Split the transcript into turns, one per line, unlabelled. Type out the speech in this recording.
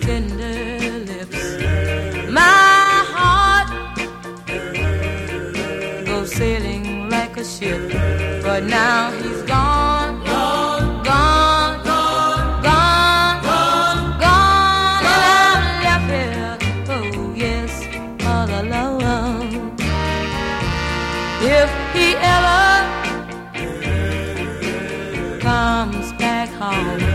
tender lips. My heart goes sailing like a ship, but now he's gone, gone, gone, gone, gone, gone, gone, and I'm left here, oh yes, all alone. If he ever comes back home,